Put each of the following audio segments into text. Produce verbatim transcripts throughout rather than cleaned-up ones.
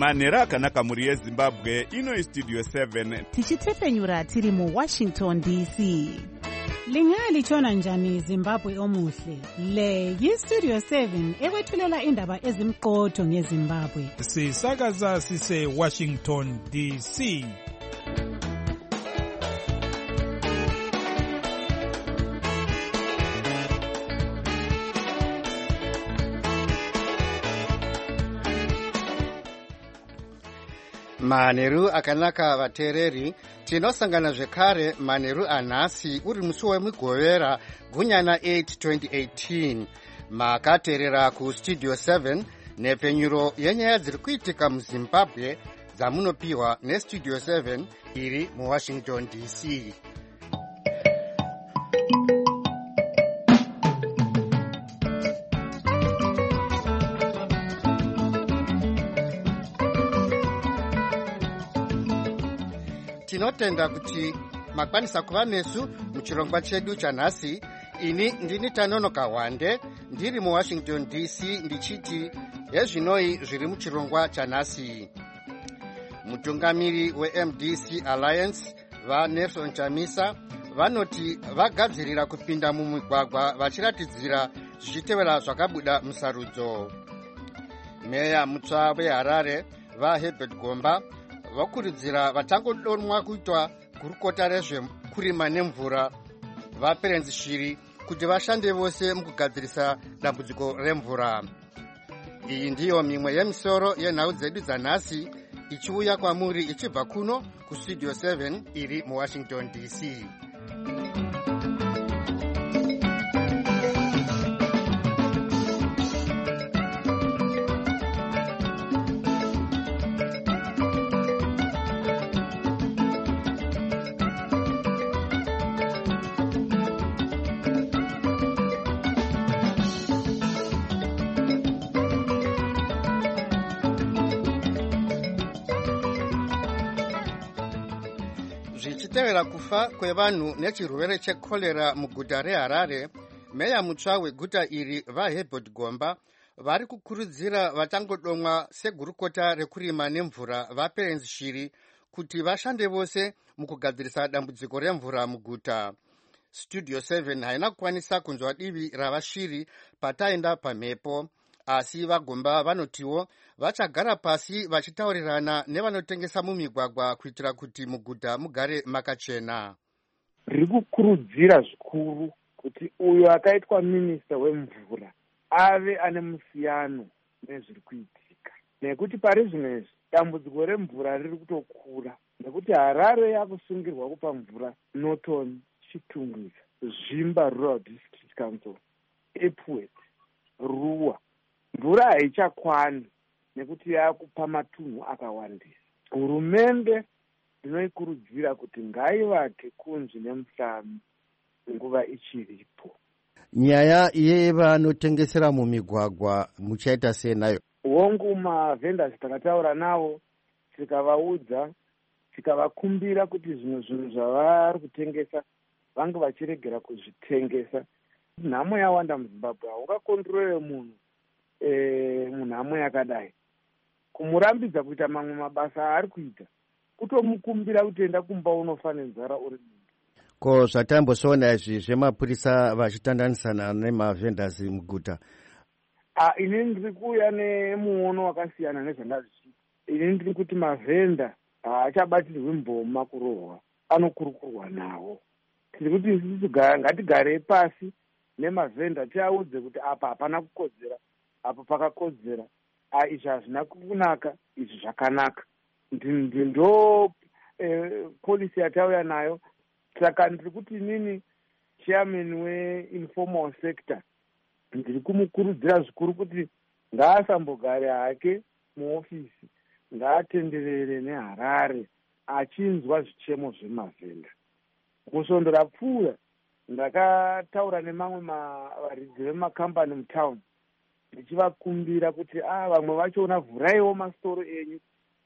manhero akanaka mhuri yezimbabwe. Ino istudio seven tichitefenyura tiri muwashington D C. Lingalitshona njani Zimbabwe omuhle? Le yistudio seven ekwethulela indaba ezimqotho ngeZimbabwe. Sisakaza sise Washington D C. Manheru akanaka vateereri, tinosangana zvekare manheru anhasi uri musi wemugovera gunyana eight twenty eighteen. Makateerera kustudio seven nepfenyuro yenyaya dziri kuitika muZimbabwe dzamunopiwa nestudio seven iri muWashington D C. Tinotenda kuti makwanisa kuva nesu muchirongwa chedu chanhasi. Ini ndini Tanonoka Wande ndiri muWashington D C ndichiti hezvinoi zviri muchirongwa chanhasi. Mutungamiri weM D C Alliance vaNelson Chamisa vanoti vagadzirira kupinda mumigwagwa vachiratidzira zvichitevera zvakabuda musarudzo. Meya mutsva weHarare vaHerbert Gomba vakurudzira vatangodonwa kuitwa gurukota rezvekurima nemvura vaPerenzi Shiri kuti vashande vose mukugadzirisa dambudziko remvura. Iyi ndiyo mimwe yemisoro yenhau dzedu dzanhasi ichiuya kwamuri ichibva kuno kustudio seven iri muWashington D C. Zvichitevera kufa kwevanhu nechirwere chekorera muguta reHarare, meya mutsva weguta iri vaHerbert Gomba vari kukurudzira vatangodomwa segurukota rekurima nemvura vaPerenzi Shiri kuti vashande vose mukugadzirisa dambudziko remvura muguta. Studio seven haina kukwanisa kunzwa divi ravashiri pataenda pamhepo, asi vaGomba vanotiwo vachagara pasi vachitaurirana nevanotengesa mumigwagwa kuitira kuti muguta mugare makachena. Riri kukurudzira zvikuru kuti uyo akaitwa minista wemvura ave ane musiyano nezviri kuitika, nekuti pari zvinezvi dambudziko remvura riri kutokura, nekuti Harare yakusungirwa kupa mvura Norton, Chitungwiza, Zvimba Rural District Council, Epworth, Ruwa. Mvura haichakwani nekuti yakupa matunhu akawandisa. Hurumende inoikurudzira kuti ngaivake kunzvi nemuhlami nguva ichiripo. Nyaya yevanotengesera mumigwagwa muchaita sei nayo? Hongu mavhendasi takataura navo tikavaudza tikavakumbira kuti zvimwe zvinhu zvavari kutengesa vange vachiregera kuzvitengesa. Nhamo yawanda muZimbabwe, haungakondorere munhu e, munhamo yakadai. Kumurambidza kuita mamwe mabasa aari kuita, kutomukumbira kuti enda kumba unofa nenzara uri munhu. Ko zvatambosoona izvi zvemapurisa vachitandanisana nemavhendasi muguta? Ah, ini ndiri kuuya nemuono wakasiyana nezvandazichita. Ini ndiri kuti mavhenda haachabatirwi mboma kurohwa, anokurukurwa nawo. Tiri kuti isusu ngatigare pasi nemavhenda tiaudze kuti apa hapana kukodzera, apa pakakodzera, izvi hazvina kunaka, izvi zvakanaka. Ndo eh, polisi yatauya nayo. Saka ndiri kuti nini chairman weinformal sector ndiri kumukurudzira zvikuru kuti ngaasambogare hake muofisi, ngaatenderere neHarare achinzwa zvichemo zvemavhenda. Musvondo rapfuura ndakataura nemamwe varidzi vemakambani mutauni ndichivakumbira kuti ah, vamwe vacho vhuraiwo masitoro enyu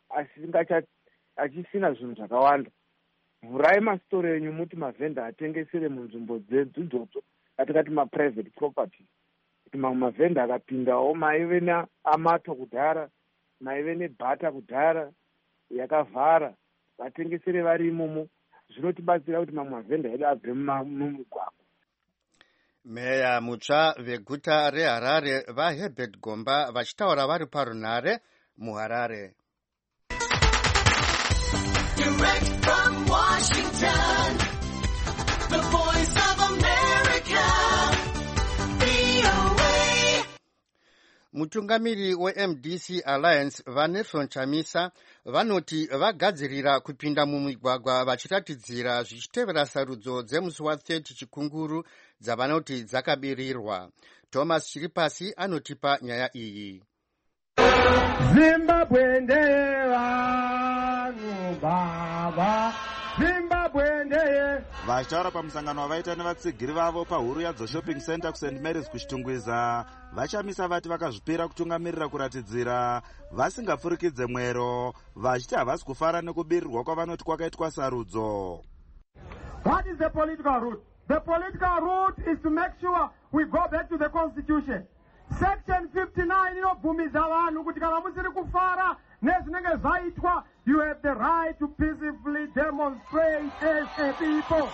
achisina zvinhu zvakawanda. Vhurai masitoro enyu muti mavhenda atengesere munzvimbo dzedu idzodzo katikati maprivate property, kuti mamwe mavhenda akapindawo maive neamato kudhara maive nebhata kudhara yakavhara, vatengesere vari imomo. Zvinotibatsira kuti mamwe mavhenda edu abve mumugwagwa. Meya mutsva veguta reHarare vaHerbert Gomba vachitaura vari parunhare muHarare. Direct from Washington, the voice of America, V O A. Mutungamiri we-M D C Alliance vaNelson Chamisa vanoti vagadzirira kupinda mumigwagwa vachiratidzira zvichitevera sarudzo dzemusi wa-thirty chikunguru dzavanoti dzakabirirwa. Thomas Chiripasi anotipa nyaya iyi. Zimbabwe ndeye vanhu baba, Zimbabwe ndeye. Vachitaura pamusangano wavaita nevatsigiri vavo pahuru yadzo shopping center kuSaint Mary's kuchitungwiza, vachamisa vati vakazvipira kutungamirira kuratidzira vasingapfurikidze mwero, vachiti havasi kufara nekubirirwa kwavanoti kwakaitwa sarudzo. What is the political route? The political route is to make sure we go back to the constitution. Section fifty-nine inobvumiza vanhu kuti kana musiri kufara nezvinenge zvaitwa, you have the right to peacefully demonstrate as a people.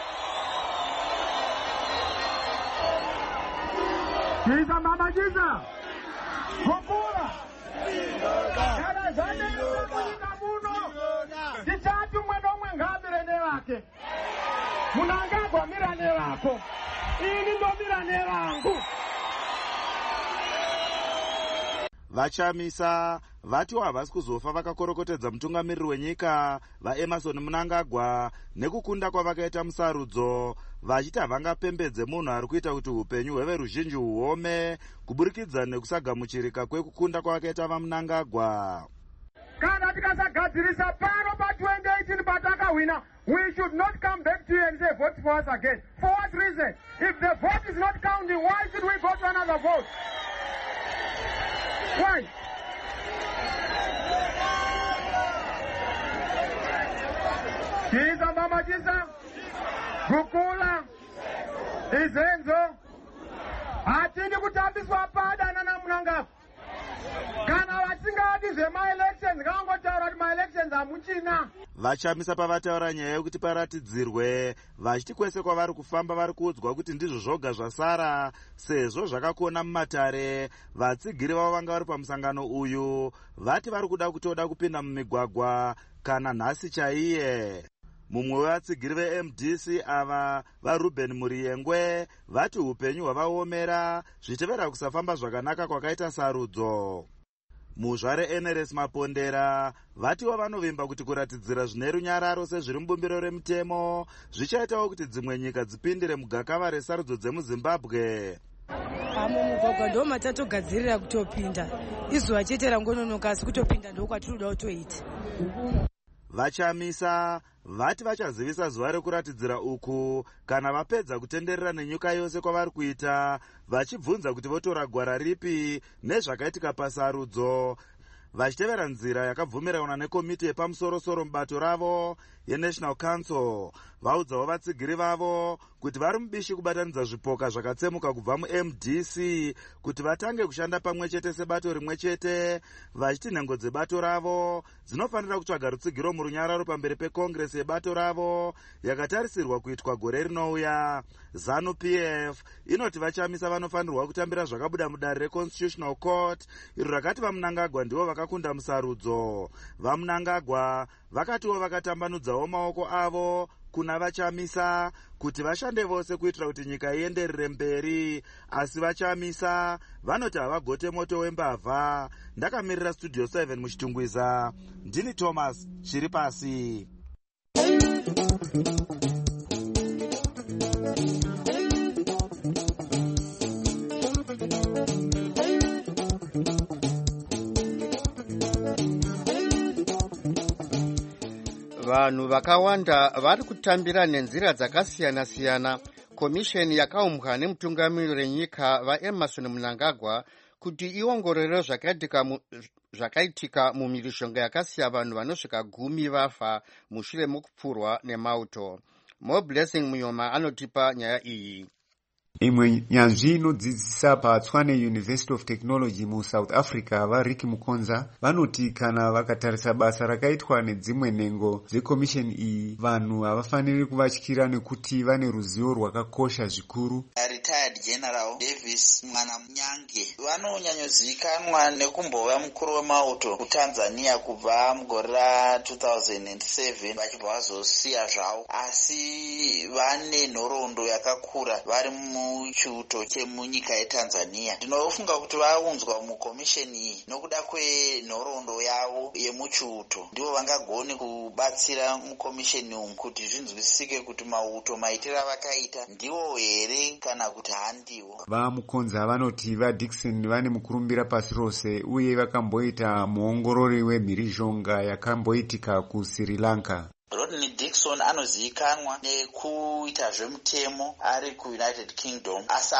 Kiza mama kiza Kukura Kada zane yuka muno Tichatu mweno mwenga mirene wake Munanga kwa mirane wako Ini ndo mirane wangu. Vachamisa vati havasi kuzofa vakakorokotedza mutungamiriri wenyika vaEmerson Mnangagwa nekukunda kwavakaita musarudzo, vachiti havangapembedze munhu ari kuita kuti upenyu hweveruzhinji huome kuburikidza nekusagamuchirika kwekukunda kwavakaita vaMnangagwa. Kana tikasagadzirisa pano pa twenty eighteen patakawina, we should not come back to you and say vote for us again. For what reason? If the vote is not counting, why should we go to another vote? Why? Kiza mama kiza Gukula Izenzo Atindi kutambiswa padana na Mnangagwa. Kana vatingati zvema-elections kangotaura kuti ma-elections hamuchina. Vachamisa pavataura nyaya yokuti paratidzirwe, vachiti kwese kwavari kufamba vari kuudzwa kuti ndizvo zvoga zvasara sezvo zvakakona mumatare. Vatsigiri vavo vanga vari pamusangano uyu vati vari kuda kutoda kupinda mumigwagwa kana nhasi chaiye. Mumwe wevatsigiri veM D C ava vaRuben Muriyengwe vati upenyu hwavaomera zvichitevera kusafamba zvakanaka kwakaita sarudzo. Muzvare N R S Mapondera vatiwo vanovimba kuti kuratidzira zvine runyararo sezviri mubumbiro remutemo zvichaitawo kuti dzimwe nyika dzipindire mugakava resarudzo dzemuZimbabwe. Mumugwagwa ndo matatogadzirira kutopinda, izuva chete rangononoka, asi kutopinda ndo kwatinoda kutoita. Vachamisa vati vachazivisa zuva rekuratidzira uku kana vapedza kutenderera nenyika yose kwavari kuita, vachibvunza kuti votora gwara ripi nezvakaitika pasarudzo, vachitevera nzira yakabvumirana nekomiti yepamusoro-soro mubato ravo yeNational Council. Vaudzawo vatsigiri vavo kuti vari mubishi kubatanidza zvipoka zvakatsemuka kubva muM D C kuti vatange kushanda pamwe chete sebato rimwe chete, vachiti nhengo dzebato ravo dzinofanira kutsvaga rutsigiro murunyararo pamberi pekongresi yebato ravo yakatarisirwa kuitwa gore rinouya. ZANU P F inoti vachamisa vanofanirwa kutambira zvakabuda mudare reConstitutional Court, iro rakati vaMnangagwa ndivo vakakunda musarudzo. VaMnangagwa vakatiwo vakatambanudzawo maoko avo kuna vachamisa kuti vashande vose kuitira kuti nyika ienderere mberi, asi vachamisa vanoti havagote moto wembavha. Ndakamirira Studio seven muchitungwiza, ndini Thomas Chiripasi. Vanhu vakawanda vari kutambira nenzira dzakasiyana-siyana komisheni yakaumbwa nemutungamiriri wenyika vaEmerson Mnangagwa kuti iongorore zvakaitika mu, zvakaitika mumhirizhonga yakasiya vanhu vanosvika gumi vafa mushure mokupfurwa nemauto. Mo Blessing Muyoma anotipa nyaya iyi. Imwe nyanzvi inodzidzisa paTshwane University of Technology mu South Africa vaRicky Mukonza vanoti kana vakatarisa basa rakaitwa nedzimwe nhengo dzekomisheni iyi vanhu havafaniri kuvatyira nekuti vane ruzivo rwakakosha zvikuru. Retired General Davis Mwanamnyange vanonyanyozivikanwa nekumbova mukuru wemauto kuTanzania kubva mugore ra two thousand seven vachibva vazosiya zvavo, asi vane nhoroondo yakakura vari muchiuto chemunyika yeTanzania. Ndinofunga kuti vaunzwa mukomisheni iyi nokuda kwenhoroondo yavo yemuchiuto ndivo vangagone kubatsira mukomisheni umu kuti zvinzwisike kuti mauto maitiro avakaita ndivo here kana kuti handiwo. VaMukonza vanoti vaDickson vane mukurumbira pasi rose uye vakamboita muongorori wemhirizhonga yakamboitika kuSri Lanka. Rodney Dixon anozivikanwa nekuita zvemutemo ari kuUnited Kingdom, asi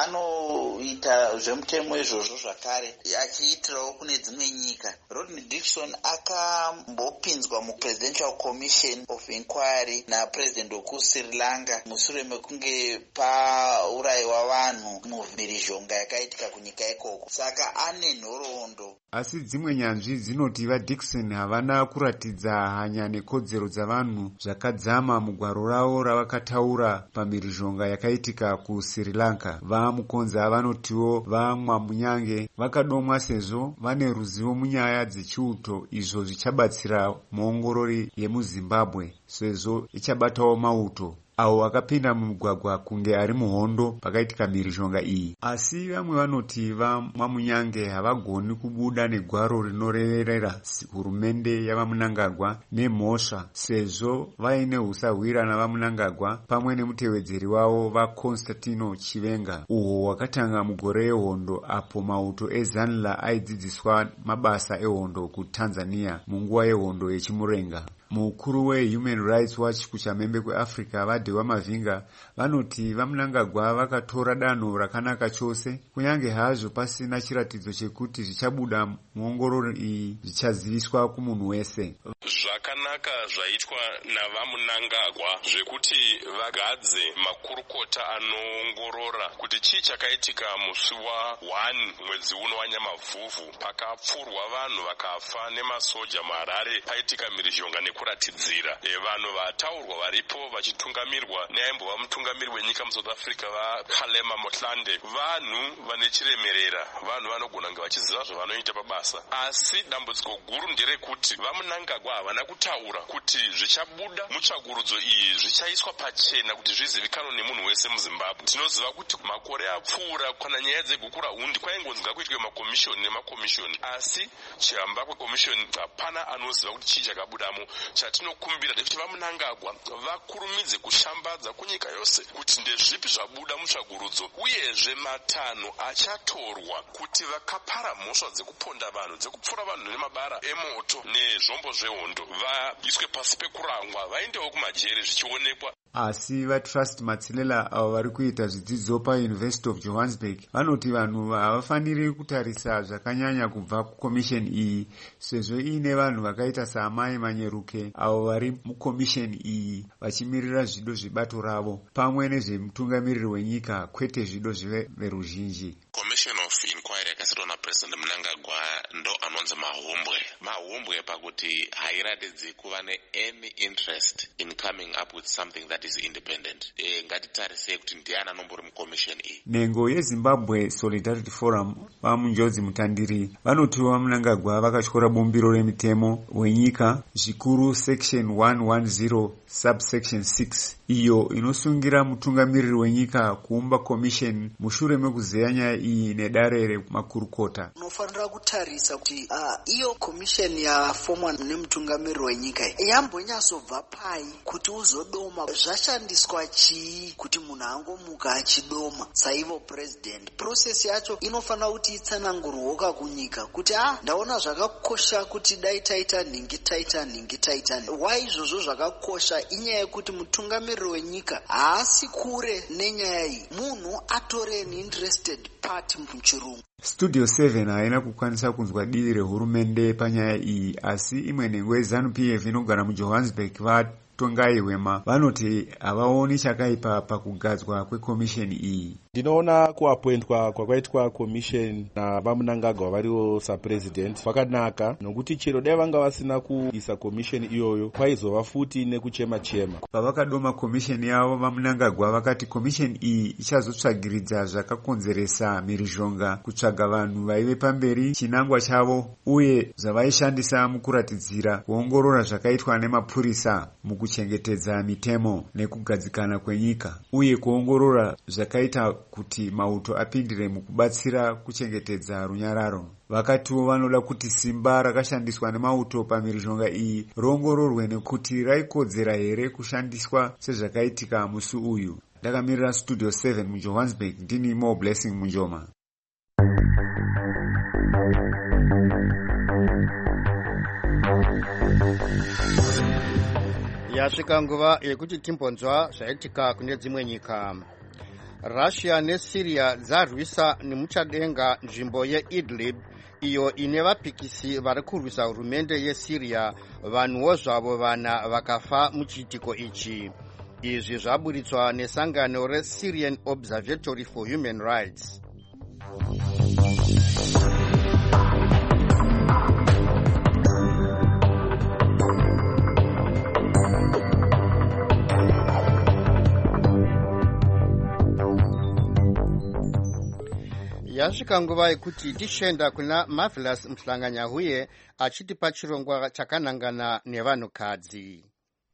anoita zvemutemo izvozvo zvakare achiitirawo kune dzimwe nyika. Rodney Dixon akambopinzwa muPresidential Commission of Inquiry naPresident wekuSri Lanka mushure mekunge paurayiwa vanhu mumhirizhonga yakaitika kunyika ikoko, saka ane nhoroondo. Asi dzimwe nyanzvi dzinoti vaDickson havana kuratidza hanya nekodzero dzavanhu zvakadzama mugwaro ravo ravakataura pamhirizhonga yakaitika kuSri Lanka. VaMukonza vanotiwo vaMwamnyange vakadomwa sezvo vane ruzivo munyaya dzechiuto izvo zvichabatsira muongorori yemuZimbabwe sezvo ichabatawo mauto avo vakapinda mumugwagwa kunge ari muhondo pakaitika mhirizhonga iyi. Asi vamwe vanoti vaMwamnyange havagoni kubuda negwaro rinorerera hurumende yavaMnangagwa nemhosva sezvo vaine usahwira navaMnangagwa pamwe nemutevedzeri wavo vaConstantino Chivenga uhwo hwakatanga mugore rehondo apo mauto eZanla aidzidziswa mabasa ehondo kuTanzania munguva yehondo yechimurenga. Mukuru weHuman Rights Watch kuchamhembe kweAfrica vaDhewa Mavhinga vanoti vaMnangagwa vakatora danho rakanaka chose kunyange hazvo pasina chiratidzo chekuti zvichabuda muongororo iyi zvichaziviswa kumunhu wese. Zvakanaka zvaitwa navaMnangagwa zvekuti vagadze makurukota anoongorora kuti chii chakaitika musi wa one mwedzi uno wanyamavhuvhu pakapfurwa vanhu vakafa nemasoja muHarare paitika mhirizhonga nekuratidzira. E, vanhu vataurwa varipo vachitungamirirwa neaimbova mutungamiri wenyika muSouth Africa vaKhalema Motlanthe vanhu vane chiremerera, vanhu vanogona kunge vachiziva zvavanoita pabasa. Asi dambudziko guru nderekuti vaMnangagwa havana kutaura kuti zvichabuda mutsvagurudzo iyi zvichaiswa pachena kuti zvizivikanwe nemunhu wese muZimbabwe. Tinoziva kuti makore apfuura kana nyaya dzegukura hundi kwaingonzi ngakuitwe makomishoni nemakomishoni, asi chihamba kwekomishoni hapana anoziva kuti chii chakabudamo. Chatinokumbira ndekuti vaMnangagwa vakurumidze kushambadza kunyika yose kuti ndezvipi zvabuda mutsvagurudzo, uyezve matanho achatorwa kuti vakapara mhosva dzekuponda vanhu dzekupfura vanhu nemabara emoto nezvombo zvehondo vaiswe pasi pekurangwa vaendewo kumajeri zvichionekwa. Asi vaTrust Matsilela avo vari kuita zvidzidzo paUniversity of Johannesburg vanoti vanhu havafaniri kutarisa zvakanyanya kubva kukomisheni iyi sezvo iine vanhu vakaita saamai Manyeruke avo vari mukomisheni iyi vachimirira zvido zvebato ravo pamwe nezvemutungamiriri wenyika kwete zvido zveveruzhinji. Commission of Inquiry yakasetwa naPresident Mnangagwa ndo anonzi mahumbwe mahumbwe pakuti hairatidzi kuva ne-any interest in coming up with something that is independent. E, ngatitarise kuti ndiani anombori mukomisheni iyi. Nhengo yeZimbabwe Solidarity Forum vaMunjozi Mutandiri vanoti vaMnangagwa vakatyora bumbiro remitemo wenyika zvikuru section one ten subsection six iyo inosungira mutungamiriri wenyika kuumba commission mushure mekuzeya nyaya iyi nedare remakurukota. Unofanira kutarisa kuti uh, iyo commission yafomwa nemutungamiriri wenyika yambonyatsobva pai kuti uzodoma zvashandiswa chii kuti munhu angomuka achidoma saivo president. Process yacho inofanira kuti itsanangurwoka kunyika kuti ah ndaona zvakakosha kuti dai taita nhingi taita nhingi taita. Why izvozvo zvakakosha inyaya yekuti mutungamiriri wenyika haasi kure nenyaya iyi, munhu atore an interested party muchirungu. Studio seven haina kukwanisa kunzwa divi rehurumende panyaya iyi, asi imwe nhengo yeZANU-P F inogara muJohannesburg Tongai Wema vanoti havaoni chakaipa pakugadzwa kwekomisheni iyi. Ndinoona kuappointwa kwakaitwa komisheni naVamunangagwa variwo sapresident kwakanaka, nokuti chero dai vanga vasina kuisa komisheni iyoyo kwaizova futi nekuchema chema. Pavakadoma komisheni yavo, Vamunangagwa vakati komisheni iyi ichazotsvagiridza zvakakonzeresa mhirizhonga, kutsvaga vanhu vaive pamberi chinangwa chavo uye zvavaishandisa mukuratidzira, kuongorora zvakaitwa nemapurisa mukuchengetedza mitemo nekugadzikana kwenyika, uye kuongorora zvakaita kuti mauto apindire mukubatsira kuchengetedza runyararo. Vakatiwo vanoda kuti simba rakashandiswa nemauto pamhirizhonga iyi roongororwe nekuti raikodzera here kushandiswa sezvakaitika musi uyu. Ndakamirira Studio seven muJohannesburg, ndini Mo Blessing Munjoma. Yasvika nguva yekuti timbonzwa zvaitika kune dzimwe nyika. Russia neSyria dzarwisa nemuchadenga nzvimbo yeIdlib iyo ine vapikisi vari kurwisa hurumende yeSyria. Vanhuwo zvavo vana vakafa muchiitiko ichi. Izvi zvaburitswa nesangano reSyrian Observatory for Human Rights. Yasvika nguva yekuti tishenda kuna Marvelous Mhlanganyahuye achitipa chirongwa chakanangana nevanhukadzi.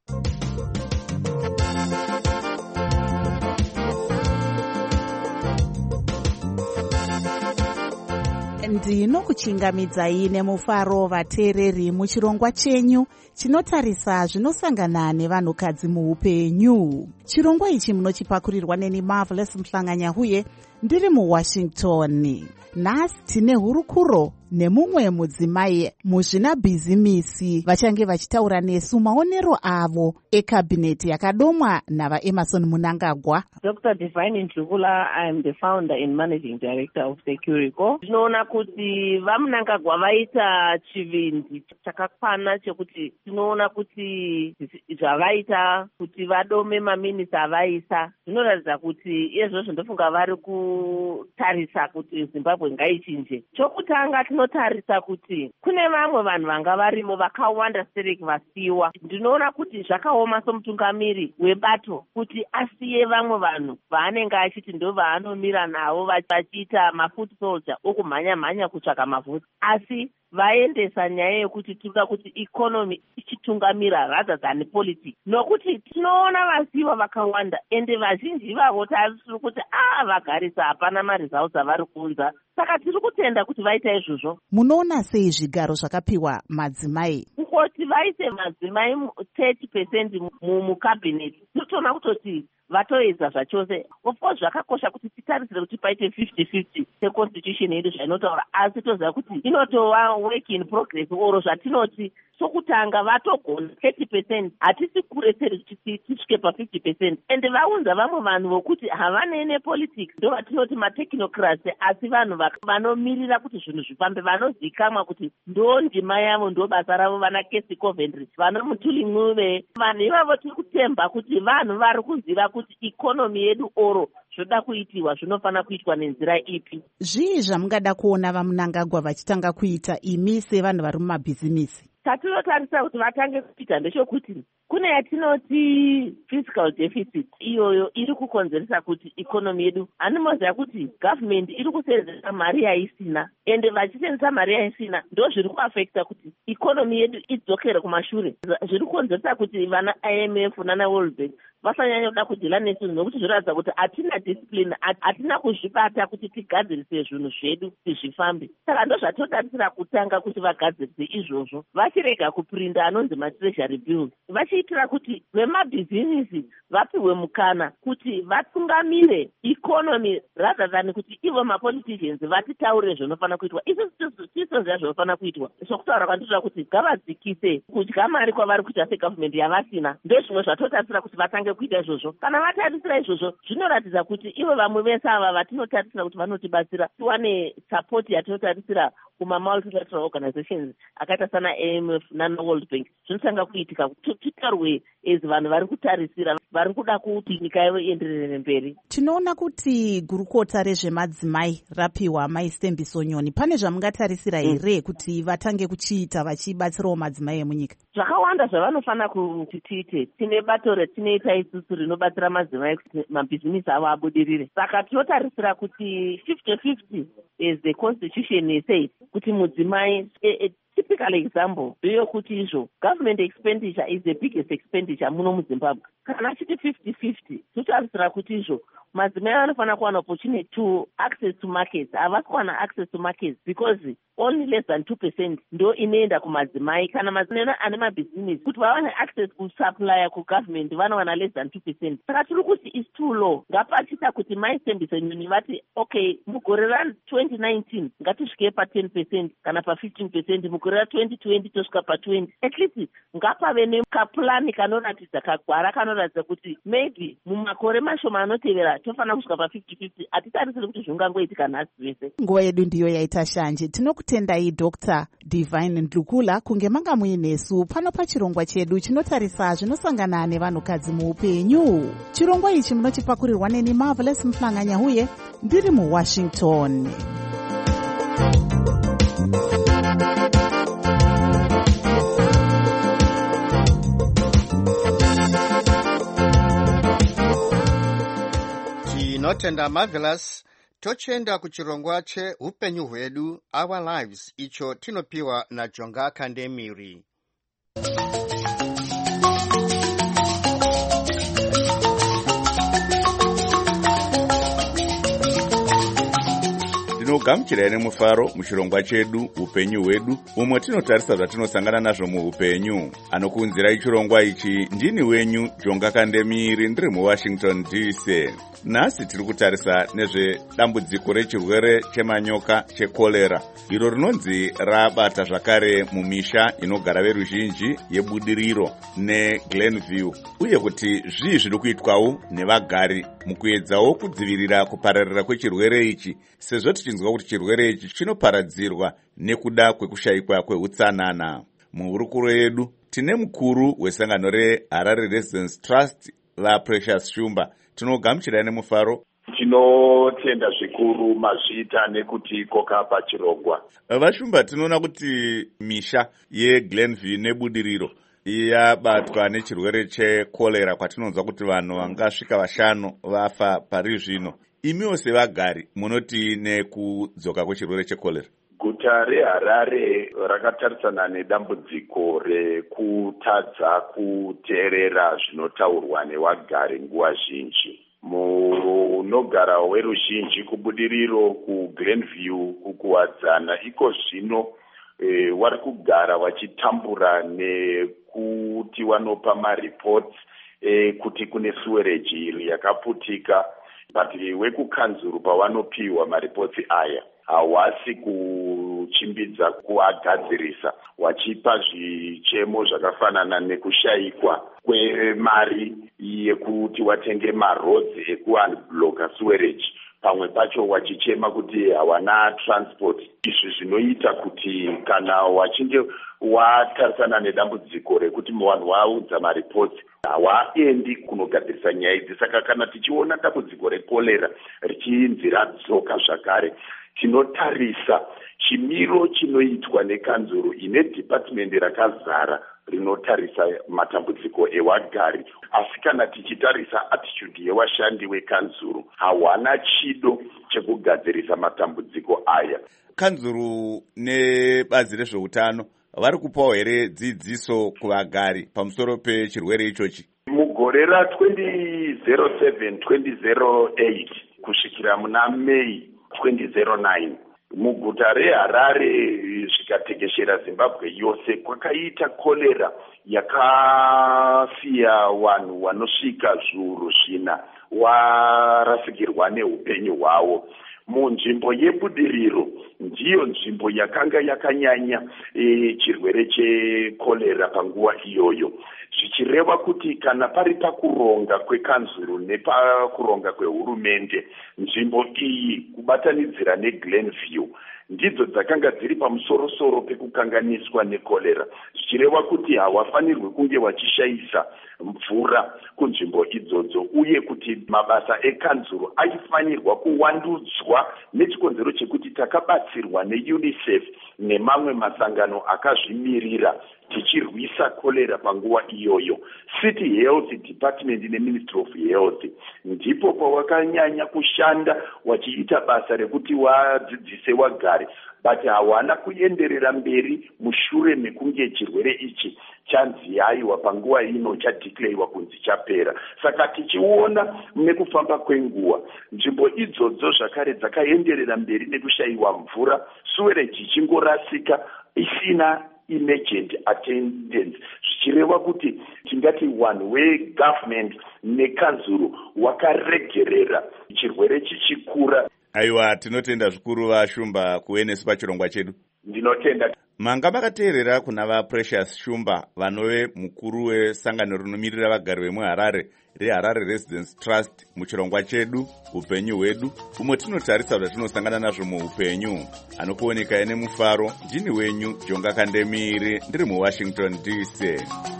Ndinokuchingamidzai nemufaro vateereri muchirongwa chenyu chinotarisa zvinosangana nevanhukadzi muupenyu. Chirongwa ichi munochipakurirwa neni Marvelous Mhlanganyahuye ndiri muWashington. Nhasi tine hurukuro nemumwe mudzimai muzvinabhizimisi vachange vachitaura nesu maonero avo ekabhineti yakadomwa navaEmmerson Munangagwa. Doctor Divine Ndlukula, I am the founder and managing director of Securico. Tinoona kuti vaMunangagwa vaita chivinzi chakakwana chekuti tinoona kuti zvavaita kuti vadome maminisa avaisa zvinoratidza kuti izvozvo ndofunga vari kutarisa kuti Zimbabwe ngaichinje. Chokutanga tinotarisa kuti kune vamwe vanhu vanga varimo vakawanda sereki vasiwa. Ndinoona kuti zvakaoma somutungamiri webato kuti asiye vamwe vanhu vaanenge achiti ndo vaanomira navo vachiita mafoot soldier okumhanya mhanya kutsvaka mavhoti, asi vaendesa nyaya yekuti tinoda kuti economy ichitungamira rather than politics. Nokuti tinoona vasiwa vakawanda ende vazhinji vavo tiri kuti ah vagarisa hapana maresults avari kuunza, saka tiri kutenda kuti vaita izvozvo. Munoona sei zvigaro zvakapiwa madzimai? Kuti vaise madzimai thirty percent mukabineti tinotoona kutoti vatoedza zvachose. Of course zvakakosha kuti titarisire kuti paite fifty fifty seconstitution yedu zvainotaura, asi toziva kuti inotova work in progress oro zvatinoti sokutanga vatogona thirty percent hatisi kureseri kuti tisvike pa-fifty percent. Ende vaunza vamwe vanhu vokuti havanene politics ndo vatinoti matechnocrats, asi vanhu vanomirira kuti zvinhu zvifambe, vanozikamwa kuti ndo ndima yavo, ndo basa ravo, vana Kesi Coventry, vana Mutuli Ncube. Vanhu ivavo tiri kutemba kuti vanhu vari kuziva kuti ikonomi yedu oro zvoda kuitiwa zvinofana kuitwa nenzira ipi. Zvii zvamungada kuona vaMunangagwa vachitanga kuita imi sevanhu vari mumabhizimisi? Tatinotarisa kuti vatange kuita ndechekuti kune yatinoti fiscal deficit, iyoyo iri kukonzeresa kuti ikonomi yedu, handimoziva kuti government iri kusenzesa mari yaisina, ende vachisenzesa mari yaisina ndo zviri kuafekta kuti ikonomi yedu idzokere kumashure. Zviri kukonzeresa kuti vana I M F nana World Bank vasanyanya kuda kudhila nesu nokuti zviratidza kuti hatina discipline, hatina kuzvibata kuti tigadzirise zvinhu zvedu kuti zvifambe. Saka ndo zvatotarisira kutanga kuti vagadzirise izvozvo, vachirega kuprinda anonzi matreasury bills, vachiitira kuti vemabhizinisi vapiwe mukana kuti vatungamire economy rather than kuti ivo mapoliticians vatitaurire zvinofana kuitwa. Isi tisoziva zvinofana kuitwa, zvokutaura kwanditoda kuti ngavadzikise kudya mari kwavari kuita segovernment yavasina. Ndo zvimwe zvatotarisira kuti vatange kuita izvozvo. Kana vatarisira izvozvo zvinoratidza kuti ivo vamwe vese ava vatinotarisira kuti vanotibatsira tiwane support yatinotarisira kuma-multilateral organizations akaita sana A M F nana-World Bank zvinotanga kuitika kuti titarwe as vanhu vari kutarisira vari kuda kuti nyika yavo ienderere mberi. Tinoona kuti gurukota rezvemadzimai rapiwa maistembiso nyoni. Pane zvamungatarisira here kuti vatange kuchiita vachibatsirawo madzimai emunyika? Zvakawanda zvavanofanira kuti tiite. Tine bato retinoita isusu rinobatsira madzimai kuti mabhizinisi avo abudirire. Saka tinotarisira kuti fifty fifty as the constitution says kuti mudzimai typical example ndeyokuti izvo government expenditure is the biggest expenditure muno muZimbabwe. Kana chiti fifty fifty totarisira kuti izvo madzimai anofanira kuwana opportunity to access to markets. Havasi kuwana access to markets because only less than two percent ndo inoenda kumadzimai. Kana madzimai ane mabhizinesi kuti vawane access kusupplier kugovernment vanowana less than two percent. Saka tiri kuti is too low. Ngapachita kuti maistembiso nyoni vati okay mugore ra twenty nineteen ngatisvike pa ten percent kana pa fifteen percent, mugore ra twenty twenty tosvika pa twenty. At least ngapave nekapulani kanoratidza kagwara kanoratidza kuti maybe mumakore mashoma anotevera tofanira kusvika pa fifty fifty. Hatitarisiri kuti zvingangoitika nhasi zvese. Nguva yedu ndiyo yaita shanje. Tinokutendai Doctor Divine Ndlukula kunge manga muinesu pano pachirongwa chedu chinotarisa zvinosangana nevanhukadzi muupenyu. Chirongwa ichi munochipakurirwa neni Marvelous Mhlanganya huye ndiri muWashington. Tinotenda Marvelous. Tochenda kuchirongwa che upenyu hwedu Our Lives icho tinopiwa na Jonga Kandemiri. Tinogamuchira nemufaro muchirongwa chedu upenyu hwedu umwe tinotarisa zvatinosangana nazvo muupenyu. Anokunzira ichirongwa ichi ndini wenyu Jonga Kandemiri ndiri muWashington D C. Nhasi tiri kutarisa nezvedambudziko rechirwere chemanyoka chekolera iro rinonzi rabata zvakare mumisha inogara veruzhinji yebudiriro neGlenview, uye kuti zvii zviri kuitwawo nevagari mukuedzawo kudzivirira kupararira kwechirwere ichi, sezvo tichinzwa kuti chirwere ichi chinoparadzirwa nekuda kwekushayikwa kweutsanana. Muhurukuro yedu tine mukuru wesangano reHarare Residence Trust vaPrecious Shumba. Tinogamuchira nemufaro. Tinotenda zvikuru mazvita nekuti koka pachirongwa. Vashumba, tinoona kuti misha yeGlenview nebudiriro yabatwa nechirwere chekolera kwatinonzwa kuti vanhu vangasvika vashanu vafa pari zvino. Imiwo sevagari munoti nekudzoka kwechirwere chekolera? Guta reHarare rakatarisana nedambudziko rekutadza kuteerera zvinotaurwa nevagari nguva zhinji. Munogara weruzhinji kubudiriro kuGlenview kukuwadzana iko zvino e, vari kugara vachitambura nekuti vanopa maripots e, kuti kune sewerage iri yakaputika, but wekukanzuru pavanopiwa maripotsi aya hawasi kuchimbidza kuagadzirisa, wachipa zvichemo zvakafanana nekushayikwa kwemari yekuti watenge marodzi ekuunbloka sewerage, pamwe pacho wachichema kuti hawana transport. Izvi zvinoita kuti kana wachinge watarisana nedambudziko rekuti vanhu vaudza maripotsi hawaendi kunogadzirisa nyaya idzi. Saka kana tichiona dambudziko rekolera richinzi radzoka zvakare, tinotarisa chimiro chinoitwa nekanzuru ine department rakazara rinotarisa matambudziko ewagari. Asi kana tichitarisa attitude yevashandi vekanzuru, hawana chido chekugadzirisa matambudziko aya. Kanzuru nebazi rezveutano vari kupawo here dzidziso kuvagari pamusoro pechirwere ichochi? Mugore ra twenty oh seven twenty oh eight kusvikira muna May twenty oh nine muguta reHarare zvikatekeshera Zimbabwe yose kwakaita kolera yakasiya vanhu vanosvika zviuru zvina warasikirwa neupenyu hwavo. Munzvimbo yebudiriro ndiyo nzvimbo yakanga yakanyanya e, chirwere chekolera panguva iyoyo, zvichireva kuti kana pari pakuronga kwekanzuru nepakuronga kwehurumende, nzvimbo iyi kubatanidzira neGlenview ndidzo dzakanga dziri pamusoro-soro pekukanganiswa nekorera, zvichireva kuti hawafanirwi kunge wachishayisa mvura kunzvimbo idzodzo, uye kuti mabasa ekanzuro aifanirwa kuwandudzwa nechikonzero chekuti takabatsirwa neunicef nemamwe masangano akazvimirira tichirwisa kolera panguva iyoyo. City Health Department neMinistry of Health ndipo pawakanyanya kushanda wachiita basa rekuti wadzidzise wagare, but hawana kuenderera mberi mushure mekunge chirwere ichi chanziyayiwa panguva ino chadeclarewa kunzi chapera. Saka tichiona nekufamba kwenguva nzvimbo idzodzo zvakare dzakaenderera mberi nekushayiwa mvura, suwereji ichingorasika isina emergent attendance, zvichireva kuti tingati wanhu wegovernment nekanzuro wakaregerera chirwere chichikura. Aiwa, tinotenda zvikuru vaShumba kuve nesu pachirongwa chedu. Ndinotenda. Manga makateerera kuna vaPrecious Shumba vanove mukuru wesangano rinomiririra vagari vemuHarare reHarare Residence Trust muchirongwa chedu upenyu hwedu, umwe tinotarisa zvatinosangana nazvo muupenyu. Anokuoneka ene mufaro, ndini wenyu Jonga Kandemiri, ndiri muWashington D C.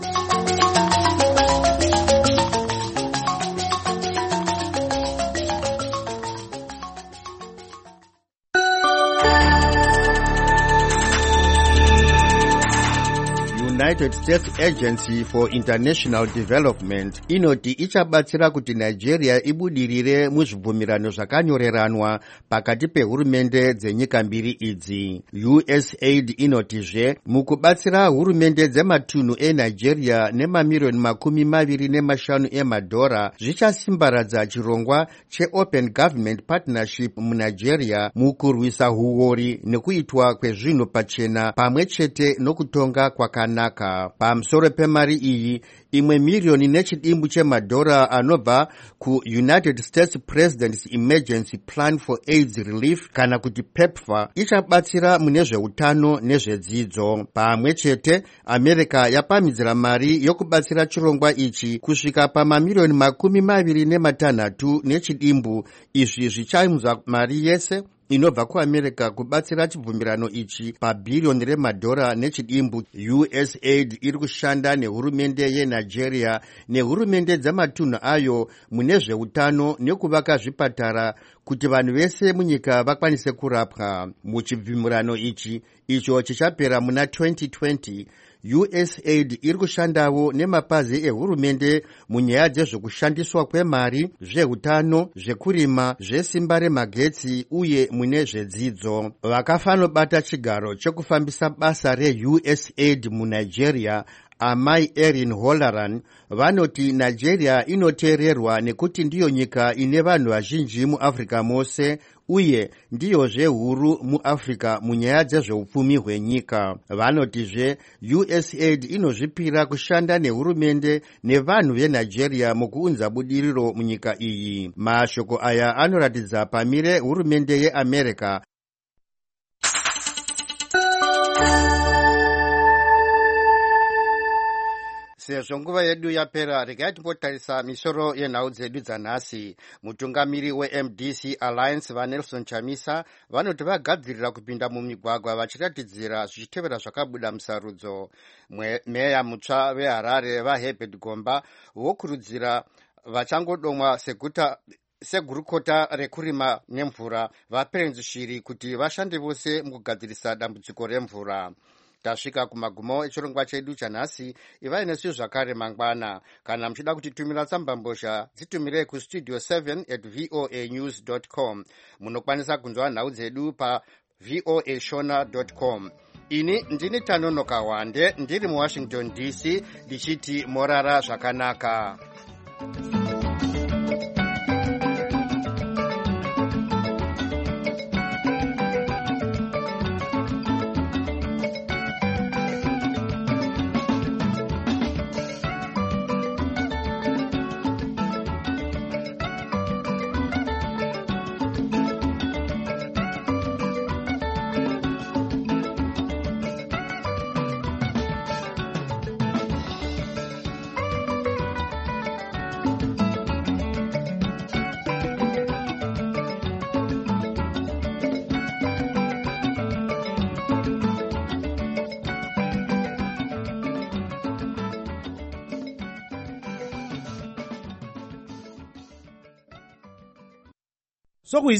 United States Agency for International Development inoti ichabatsira kuti Nigeria ibudirire muzvibvumirano zvakanyoreranwa pakati pehurumende dzenyika mbiri idzi. U S A I D inotizve mukubatsira hurumende dzematunhu eNigeria nemamiliyoni makumi maviri nemashanu emadhora zvichasimbaradza chirongwa cheOpen Government Partnership muNigeria mukurwisa huori nekuitwa kwezvinhu pachena pamwe chete nokutonga kwakanaka. Pamusoro pemari iyi, imwe miliyoni nechidimbu chemadhora anobva kuUnited States President's Emergency Plan for AIDS Relief kana kuti PEPFAR ichabatsira mune zveutano nezvedzidzo. Pamwe chete, America yapamidzira mari yokubatsira chirongwa ichi kusvika pamamiliyoni makumi maviri nematanhatu nechidimbu. Izvi zvichaunza mari yese inobva kuAmerica kubatsira chibvumirano ichi pabhiriyoni remadhora nechidimbu. U S A I D iri kushanda nehurumende yeNigeria nehurumende dzamatunhu ayo mune zveutano nekuvaka zvipatara kuti vanhu vese munyika vakwanise kurapwa. Muchibvumirano ichi icho chichapera muna twenty twenty, U S A I D iri kushandawo nemapazi ehurumende munyaya dzezvekushandiswa kwemari, zveutano, zvekurima, zvesimba remagetsi uye mune zvedzidzo. Vakafanobata chigaro chekufambisa basa reU S A I D muNigeria, Amai Erin Holaran, vanoti Nigeria inoteererwa nekuti ndiyo nyika ine vanhu vazhinji muAfrica mose uye ndiyozve huru muAfrica munyaya dzezveupfumi hwenyika. Vanotizve U S A I D inozvipira kushanda nehurumende nevanhu veNigeria mukuunza budiriro munyika iyi. Mashoko aya anoratidza pamire hurumende yeAmerica. Sezvo nguva yedu yapera, regai timbotarisa misoro yenhau dzedu dzanhasi. Mutungamiri weM D C Alliance vaNelson Chamisa vanoti vagadzirira kupinda mumigwagwa vachiratidzira zvichitevera zvakabuda musarudzo. Meya mutsva veHarare vaHerbert Gomba vokurudzira vachangodomwa seguta segurukota rekurima nemvura vaPerenzi Shiri kuti vashande vose mukugadzirisa dambudziko remvura. Tasvika kumagumo echirongwa chedu chanhasi. Ivai nesu zvakare mangwana. Kana muchida kutitumira tsambambozha, dzitumire kustudio seven at voa news dot com. Munokwanisa kunzwa nhau dzedu pa voa shona dot com. Ini ndini Tanonoka Wande, ndiri muWashington D C, ndichiti morara zvakanaka. Thank you. sokuyi